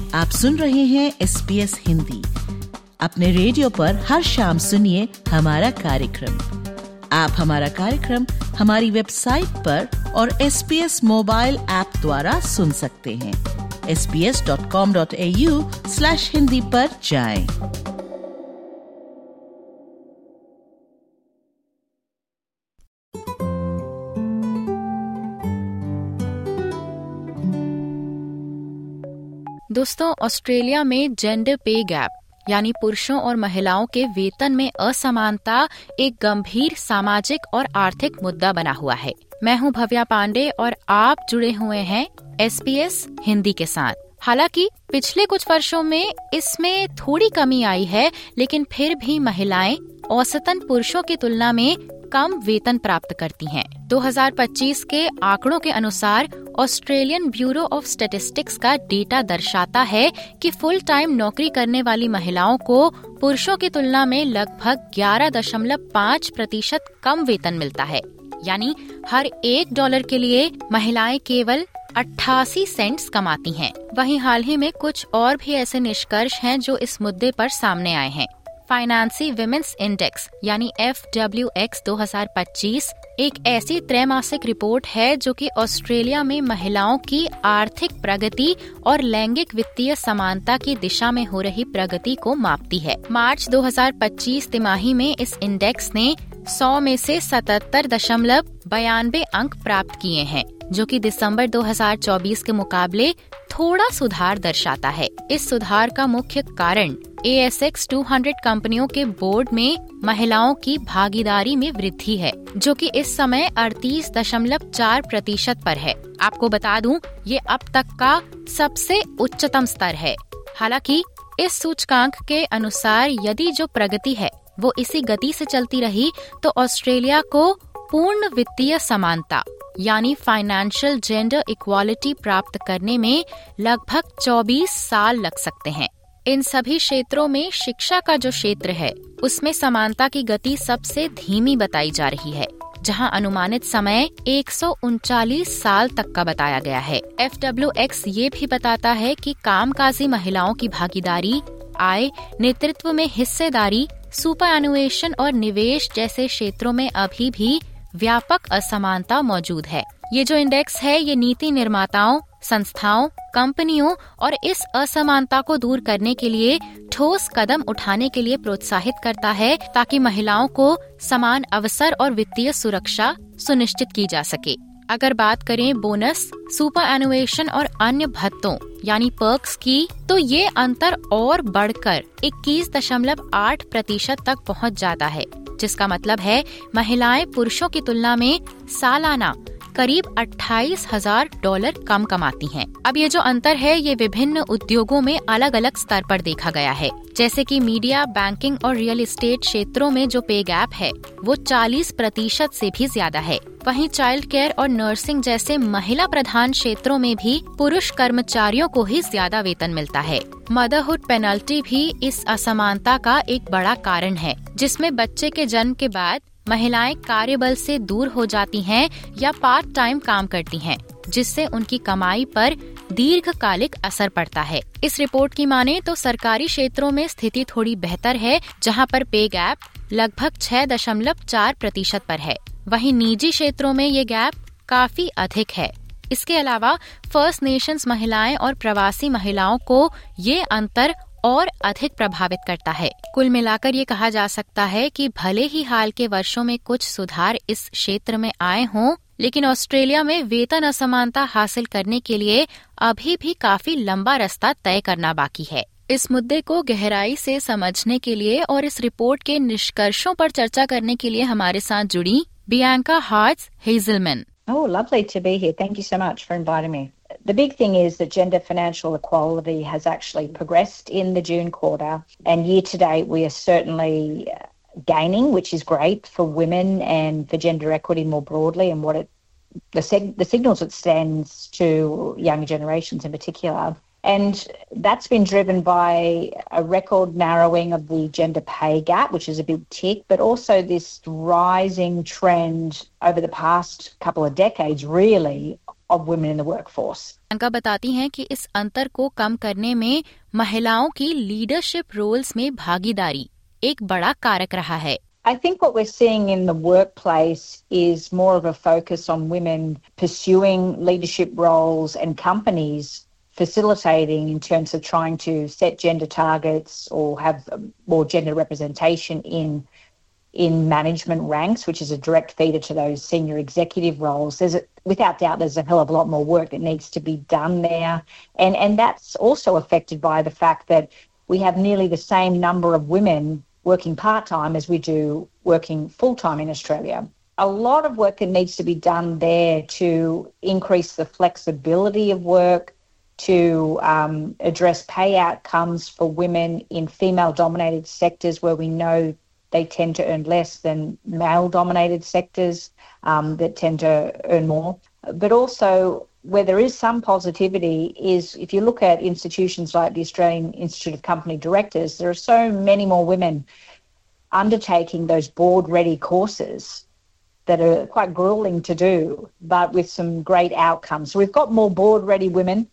आप सुन रहे हैं SBS हिंदी। अपने रेडियो पर हर शाम सुनिए हमारा कार्यक्रम। आप हमारा कार्यक्रम हमारी वेबसाइट पर और SBS मोबाइल ऐप द्वारा सुन सकते हैं। sbs.com.au/hindi पर जाएं। दोस्तों, ऑस्ट्रेलिया में जेंडर पे गैप यानी पुरुषों और महिलाओं के वेतन में असमानता एक गंभीर सामाजिक और आर्थिक मुद्दा बना हुआ है। मैं हूं भव्या पांडे और आप जुड़े हुए हैं SBS हिंदी के साथ। हालांकि पिछले कुछ वर्षों में इसमें थोड़ी कमी आई है, लेकिन फिर भी महिलाएं औसतन पुरुषों की तुलना में कम वेतन प्राप्त करती हैं। 2025 के आंकड़ों के अनुसार ऑस्ट्रेलियन ब्यूरो ऑफ स्टैटिस्टिक्स का डेटा दर्शाता है कि फुल टाइम नौकरी करने वाली महिलाओं को पुरुषों की तुलना में लगभग 11.5% कम वेतन मिलता है। यानी हर $1 के लिए महिलाएं केवल 88 सेंट्स कमाती हैं। वहीं हाल ही में कुछ और भी ऐसे निष्कर्ष हैं जो इस मुद्दे पर सामने आए हैं। फाइनेंसी विमेंस इंडेक्स यानी FWX 2025 एक ऐसी त्रैमासिक रिपोर्ट है जो कि ऑस्ट्रेलिया में महिलाओं की आर्थिक प्रगति और लैंगिक वित्तीय समानता की दिशा में हो रही प्रगति को मापती है। मार्च 2025 तिमाही में इस इंडेक्स ने 100 में से 77.92 अंक प्राप्त किए हैं, जो कि दिसंबर 2024 के मुकाबले थोड़ा सुधार दर्शाता है। इस सुधार का मुख्य कारण ASX 200 कंपनियों के बोर्ड में महिलाओं की भागीदारी में वृद्धि है, जो कि इस समय 38.4% पर है। आपको बता दूं, ये अब तक का सबसे उच्चतम स्तर है। हालांकि इस सूचकांक के अनुसार यदि जो प्रगति है वो इसी गति से चलती रही तो ऑस्ट्रेलिया को पूर्ण वित्तीय समानता यानी फाइनेंशियल जेंडर इक्वालिटी प्राप्त करने में लगभग 24 साल लग सकते हैं। इन सभी क्षेत्रों में शिक्षा का जो क्षेत्र है उसमें समानता की गति सबसे धीमी बताई जा रही है, जहां अनुमानित समय 139 साल तक का बताया गया है। FWX ये भी बताता है कि कामकाजी महिलाओं की भागीदारी, आय, नेतृत्व में हिस्सेदारी, सुपरएनुएशन और निवेश जैसे क्षेत्रों में अभी भी व्यापक असमानता मौजूद है। ये जो इंडेक्स है ये नीति निर्माताओं, संस्थाओं, कंपनियों और इस असमानता को दूर करने के लिए ठोस कदम उठाने के लिए प्रोत्साहित करता है, ताकि महिलाओं को समान अवसर और वित्तीय सुरक्षा सुनिश्चित की जा सके। अगर बात करें बोनस, सुपरएनुएशन और अन्य भत्तों यानी पर्क्स की, तो ये अंतर और बढ़कर 21.8% तक पहुंच जाता है, जिसका मतलब है महिलाएं पुरुषों की तुलना में सालाना करीब $28,000 कम कमाती हैं। अब ये जो अंतर है ये विभिन्न उद्योगों में अलग अलग स्तर पर देखा गया है। जैसे कि मीडिया, बैंकिंग और रियल एस्टेट क्षेत्रों में जो पे गैप है वो 40% से भी ज्यादा है। वहीं चाइल्ड केयर और नर्सिंग जैसे महिला प्रधान क्षेत्रों में भी पुरुष कर्मचारियों को ही ज्यादा वेतन मिलता है। मदरहुड पेनल्टी भी इस असमानता का एक बड़ा कारण है, जिसमें बच्चे के जन्म के बाद महिलाएं कार्यबल से दूर हो जाती हैं या पार्ट टाइम काम करती हैं, जिससे उनकी कमाई पर दीर्घकालिक असर पड़ता है। इस रिपोर्ट की माने तो सरकारी क्षेत्रों में स्थिति थोड़ी बेहतर है, जहां पर पे गैप लगभग 6.4% पर है। वहीं निजी क्षेत्रों में ये गैप काफी अधिक है। इसके अलावा फर्स्ट नेशंस महिलाएं और प्रवासी महिलाओं को ये अंतर और अधिक प्रभावित करता है। कुल मिलाकर ये कहा जा सकता है कि भले ही हाल के वर्षों में कुछ सुधार इस क्षेत्र में आए हों, लेकिन ऑस्ट्रेलिया में वेतन असमानता हासिल करने के लिए अभी भी काफी लंबा रास्ता तय करना बाकी है। इस मुद्दे को गहराई से समझने के लिए और इस रिपोर्ट के निष्कर्षों पर चर्चा करने के लिए हमारे साथ जुड़ी Bianca Harts Hazelman. Oh, lovely to be here. Thank you so much for inviting me. The big thing is that gender financial equality has actually progressed in the June quarter, and year to date we are certainly gaining, which is great for women and for gender equity more broadly, and the signals it sends to younger generations in particular. And that's been driven by a record narrowing of the gender pay gap, which is a big tick, but also this rising trend over the past couple of decades, really, of women in the workforce. Priyanka बताती हैं कि इस अंतर को कम करने में महिलाओं की लीडरशिप रोल्स में भागीदारी एक बड़ा कारक रहा है. I think what we're seeing in the workplace is more of a focus on women pursuing leadership roles and companies facilitating in terms of trying to set gender targets or have more gender representation in management ranks, which is a direct feeder to those senior executive roles. Without doubt, there's a hell of a lot more work that needs to be done there. And that's also affected by the fact that we have nearly the same number of women working part-time as we do working full-time in Australia. A lot of work that needs to be done there to increase the flexibility of work, to address pay outcomes for women in female-dominated sectors where we know they tend to earn less than male-dominated sectors that tend to earn more. But also, where there is some positivity is if you look at institutions like the Australian Institute of Company Directors, there are so many more women undertaking those board-ready courses that are quite grueling to do, but with some great outcomes. So we've got more board-ready women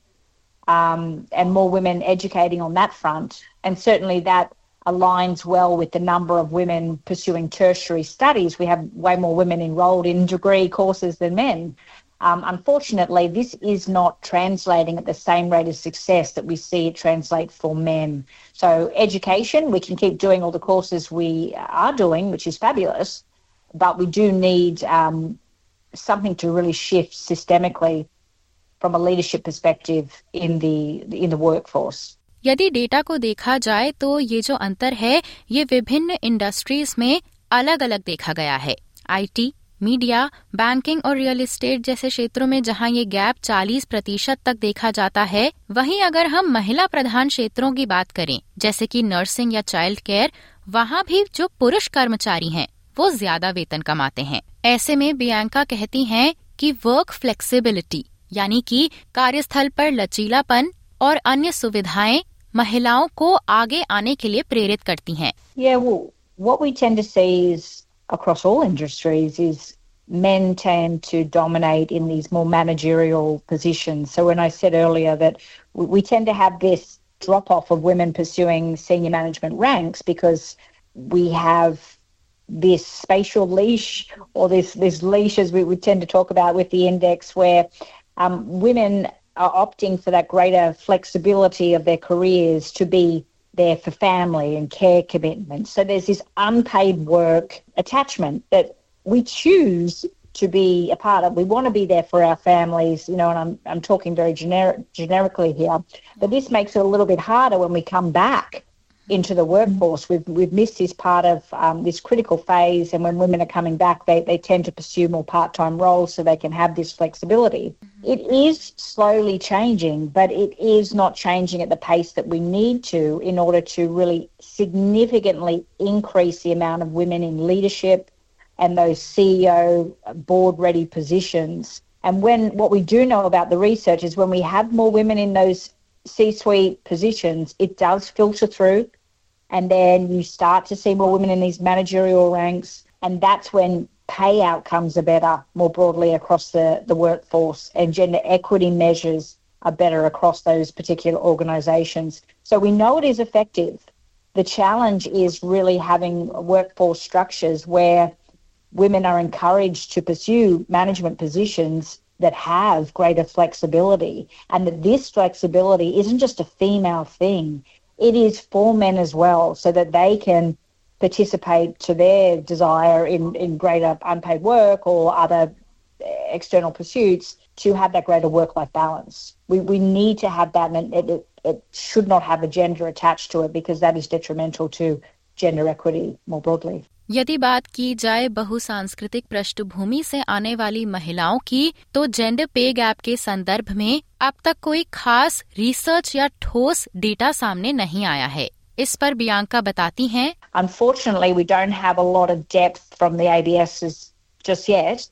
and more women educating on that front, and certainly that aligns well with the number of women pursuing tertiary studies. We have way more women enrolled in degree courses than men. Unfortunately, this is not translating at the same rate of success that we see it translate for men. So education, we can keep doing all the courses we are doing, which is fabulous, but we do need something to really shift systemically from a leadership perspective in the workforce. यदि data को देखा जाए तो ये जो अंतर है ये विभिन्न इंडस्ट्रीज में अलग अलग देखा गया है. आईटी, मीडिया, बैंकिंग और रियल एस्टेट जैसे क्षेत्रों में जहां ये गैप 40% तक देखा जाता है, वहीं अगर हम महिला प्रधान क्षेत्रों की बात करें जैसे कि नर्सिंग या चाइल्ड केयर, वहां भी जो पुरुष कर्मचारी हैं वो ज्यादा वेतन कमाते हैं. ऐसे में बियांका कहती हैं कि वर्क फ्लेक्सिबिलिटी यानी कि कार्यस्थल पर लचीलापन और अन्य सुविधाएं महिलाओं को आगे आने के लिए प्रेरित करती हैं. Yeah, well, what we tend to see is across all industries is men tend to dominate in these more managerial positions. So when I said earlier that we tend to have this drop-off of women pursuing senior management ranks because we have this spatial leash or this leash, as we tend to talk about with the index, where women are opting for that greater flexibility of their careers to be there for family and care commitments. So there's this unpaid work attachment that we choose to be a part of. We want to be there for our families, you know, and I'm talking very generically here. But this makes it a little bit harder when we come back into the workforce. We've missed this part of this critical phase, and when women are coming back, they tend to pursue more part-time roles so they can have this flexibility. It is slowly changing, but it is not changing at the pace that we need to in order to really significantly increase the amount of women in leadership and those CEO board-ready positions. And what we do know about the research is when we have more women in those C-suite positions, it does filter through, and then you start to see more women in these managerial ranks, and that's when pay outcomes are better more broadly across the workforce, and gender equity measures are better across those particular organisations. So we know it is effective. The challenge is really having workforce structures where women are encouraged to pursue management positions that have greater flexibility, and that this flexibility isn't just a female thing. It is for men as well, so that they can participate to their desire in greater unpaid work or other external pursuits to have that greater work-life balance. We need to have that, and it should not have a gender attached to it because that is detrimental to gender equity more broadly. यदि बात की जाए बहुसांस्कृतिक पृष्ठभूमि से आने वाली महिलाओं की, तो जेंडर पे गैप के संदर्भ में अब तक कोई खास रिसर्च या ठोस डेटा सामने नहीं आया है. इस पर बियांका बताती हैं, Unfortunately, we don't have a lot of depth from the ABSs just yet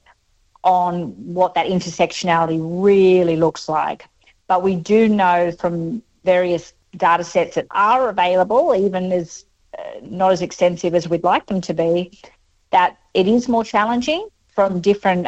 on what that intersectionality really looks like. But we do know from various data sets that are available, even not as extensive as we'd like them to be, that it is more challenging from different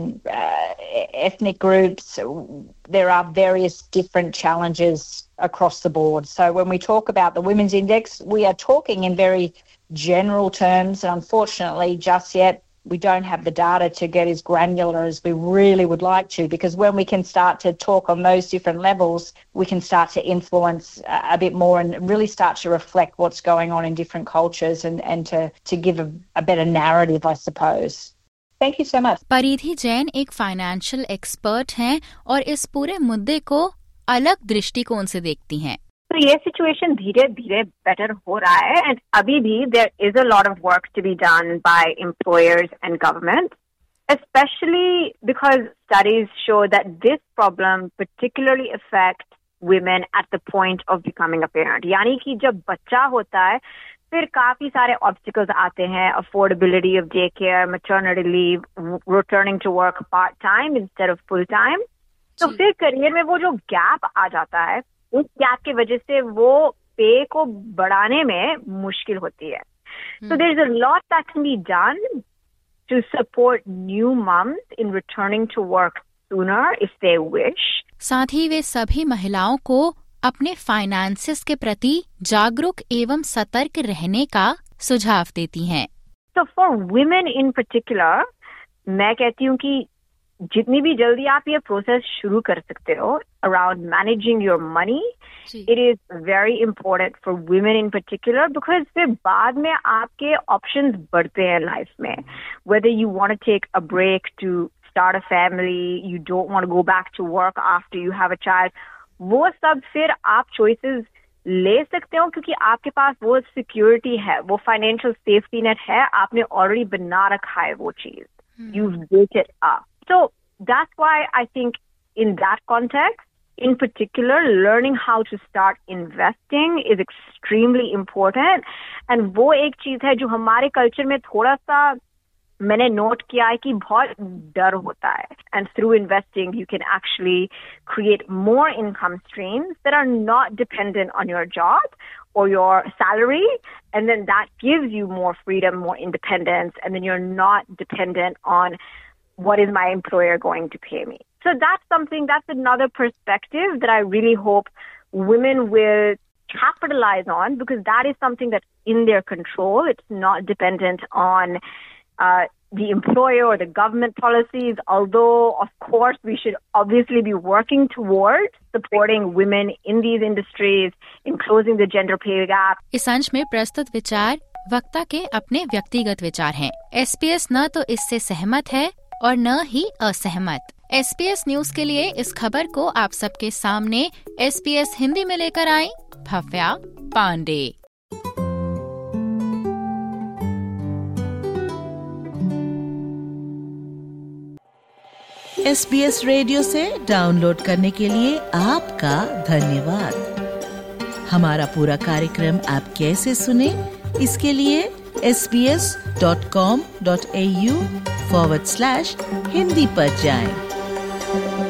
ethnic groups. There are various different challenges across the board. So when we talk about the Women's Index, we are talking in very general terms, and unfortunately just yet we don't have the data to get as granular as we really would like to, because when we can start to talk on those different levels, we can start to influence a bit more and really start to reflect what's going on in different cultures and to give a better narrative, I suppose. Thank you so much. परिधि जैन एक financial expert हैं और इस पूरे मुद्दे को अलग दृष्टिकोण से देखती हैं। तो ये सिचुएशन धीरे धीरे बेटर हो रहा है एंड अभी भी there is a lot of work to be done by employers and government, especially because studies show that this problem particularly affects women at the point of becoming a parent. यानी कि जब बच्चा होता है फिर काफी सारे ऑब्स्टिकल्स आते हैं, affordability of day care, maternity leave, returning to work part time instead of full time. तो फिर करियर में वो जो गैप आ जाता है, उस गैप की वजह से वो पे को बढ़ाने में मुश्किल होती है। So there's a lot that can be done to support new moms in returning to work sooner if they wish. साथ ही वे सभी महिलाओं को अपने फाइनेंसेस के प्रति जागरूक एवं सतर्क रहने का सुझाव देती हैं। So for women in particular, मैं कहती हूँ कि जितनी भी जल्दी आप ये प्रोसेस शुरू कर सकते हो around managing your money, it is very important for women in particular because फिर बाद में आपके options बढ़ते हैं लाइफ में। Whether you want to take a break to start a family, you don't want to go back to work after you have a child, वो सब फिर आप choices ले सकते हो क्योंकि आपके पास वो security है, वो financial safety net है, आपने already बना रखा है वो चीज। You've built it up. So that's why I think in that context, in particular, learning how to start investing is extremely important. And वो एक चीज है जो हमारे कल्चर में थोड़ा सा मैंने नोट किया है कि बहुत डर होता है। And through investing, you can actually create more income streams that are not dependent on your job or your salary, and then that gives you more freedom, more independence, and then you're not dependent on what is my employer going to pay me. So that's another perspective that I really hope women will capitalize on because that is something that's in their control. It's not dependent on the employer or the government policies, although of course we should obviously be working towards supporting women in these industries, in closing the gender pay gap. इस अंश में प्रस्तुत विचार वक्ता के अपने व्यक्तिगत विचार हैं। SBS न तो इससे सहमत है और न ही असहमत। SBS न्यूज के लिए इस खबर को आप सबके सामने SBS हिंदी में लेकर आई भव्या पांडे। SBS रेडियो से डाउनलोड करने के लिए आपका धन्यवाद। हमारा पूरा कार्यक्रम आप कैसे सुने, इसके लिए sbs.com.au/Hindi पर जाएं।